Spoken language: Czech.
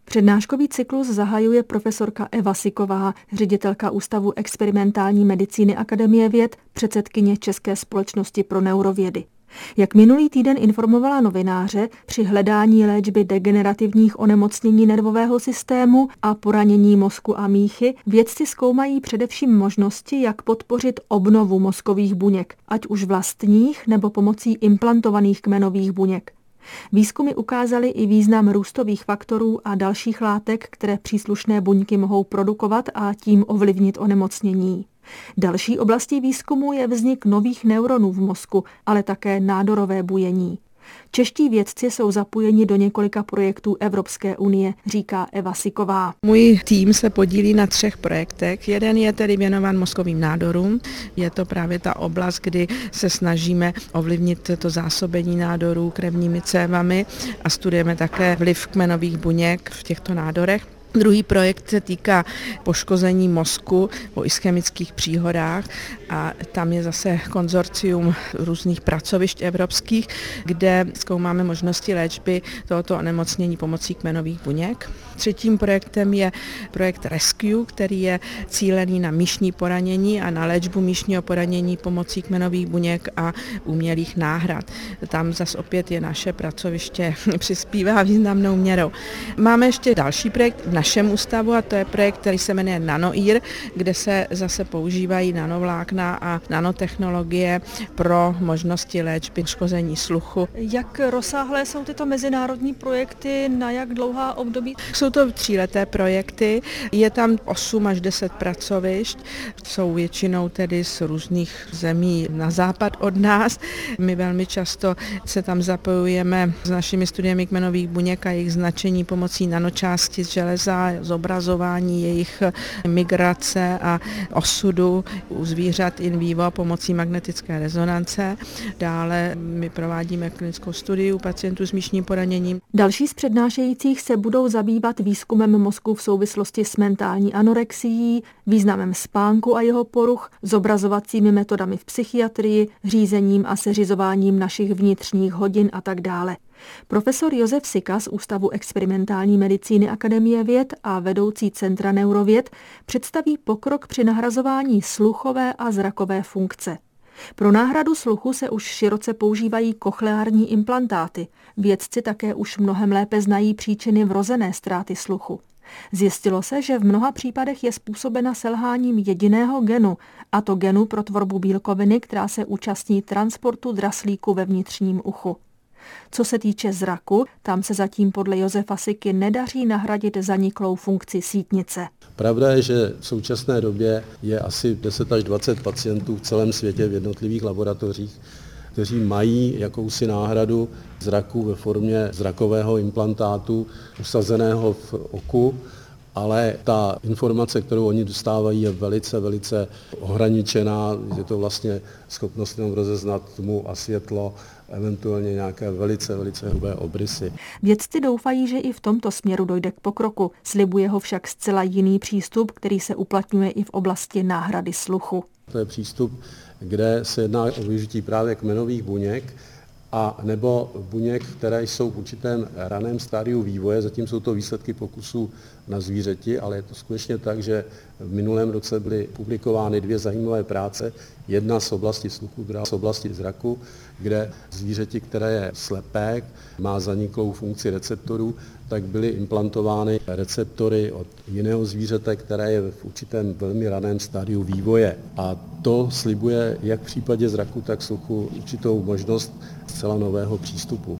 Přednáškový cyklus zahajuje profesorka Eva Siková, ředitelka Ústavu experimentální medicíny Akademie věd, předsedkyně České společnosti pro neurovědy. Jak minulý týden informovala novináře, při hledání léčby degenerativních onemocnění nervového systému a poranění mozku a míchy vědci zkoumají především možnosti, jak podpořit obnovu mozkových buněk, ať už vlastních nebo pomocí implantovaných kmenových buněk. Výzkumy ukázaly i význam růstových faktorů a dalších látek, které příslušné buňky mohou produkovat a tím ovlivnit onemocnění. Další oblastí výzkumu je vznik nových neuronů v mozku, ale také nádorové bujení. Čeští vědci jsou zapojeni do několika projektů Evropské unie, říká Eva Siková. Můj tým se podílí na 3 projektech. Jeden je tedy věnován mozkovým nádorům. Je to právě ta oblast, kdy se snažíme ovlivnit to zásobení nádorů krevními cévami a studujeme také vliv kmenových buněk v těchto nádorech. Druhý projekt se týká poškození mozku po ischemických příhodách a tam je zase konzorcium různých pracovišť evropských, kde zkoumáme možnosti léčby tohoto onemocnění pomocí kmenových buněk. Třetím projektem je projekt Rescue, který je cílený na míšní poranění a na léčbu míšního poranění pomocí kmenových buněk a umělých náhrad. Tam zase opět je naše pracoviště přispívá významnou měrou. Máme ještě další projekt v našem ústavu a to je projekt, který se jmenuje NanoEar, kde se zase používají nanovlákna a nanotechnologie pro možnosti léčby poškození sluchu. Jak rozsáhlé jsou tyto mezinárodní projekty, na jak dlouhá období? Jsou to 3leté projekty, je tam 8 až 10 pracovišť, jsou většinou tedy z různých zemí na západ od nás. My velmi často se tam zapojujeme s našimi studiemi kmenových buněk a jejich značení pomocí nanočástic železa, zobrazování jejich migrace a osudu u zvířat in vivo pomocí magnetické rezonance. Dále my provádíme klinickou studii u pacientů s míšním poraněním. Další z přednášejících se budou zabývat výzkumem mozku v souvislosti s mentální anorexií, významem spánku a jeho poruch, zobrazovacími metodami v psychiatrii, řízením a seřizováním našich vnitřních hodin a tak dále. Profesor Josef Sika z Ústavu experimentální medicíny Akademie věd a vedoucí Centra neurověd představí pokrok při nahrazování sluchové a zrakové funkce. Pro náhradu sluchu se už široce používají kochleární implantáty. Vědci také už mnohem lépe znají příčiny vrozené ztráty sluchu. Zjistilo se, že v mnoha případech je způsobena selháním jediného genu, a to genu pro tvorbu bílkoviny, která se účastní transportu draslíku ve vnitřním uchu. Co se týče zraku, tam se zatím podle Josefa Siky nedaří nahradit zaniklou funkci sítnice. Pravda je, že v současné době je asi 10 až 20 pacientů v celém světě v jednotlivých laboratořích, kteří mají jakousi náhradu zraku ve formě zrakového implantátu usazeného v oku, ale ta informace, kterou oni dostávají, je velice ohraničená. Je to vlastně schopnost jenom rozeznat tmu a světlo, eventuálně nějaké velice hrubé obrysy. Vědci doufají, že i v tomto směru dojde k pokroku. Slibuje ho však zcela jiný přístup, který se uplatňuje i v oblasti náhrady sluchu. To je přístup, kde se jedná o využití právě kmenových buněk a nebo buněk, které jsou v určitém raném stádiu vývoje. Zatím jsou to výsledky pokusů na zvířeti, ale je to skutečně tak, že v minulém roce byly publikovány 2 zajímavé práce. Jedna z oblasti sluchu, druhá z oblasti zraku, kde zvířeti, které je slepé, má zaniklou funkci receptorů, tak byly implantovány receptory od jiného zvířete, které je v určitém velmi raném stádiu vývoje. A to slibuje jak v případě zraku, tak sluchu určitou možnost zcela nového přístupu.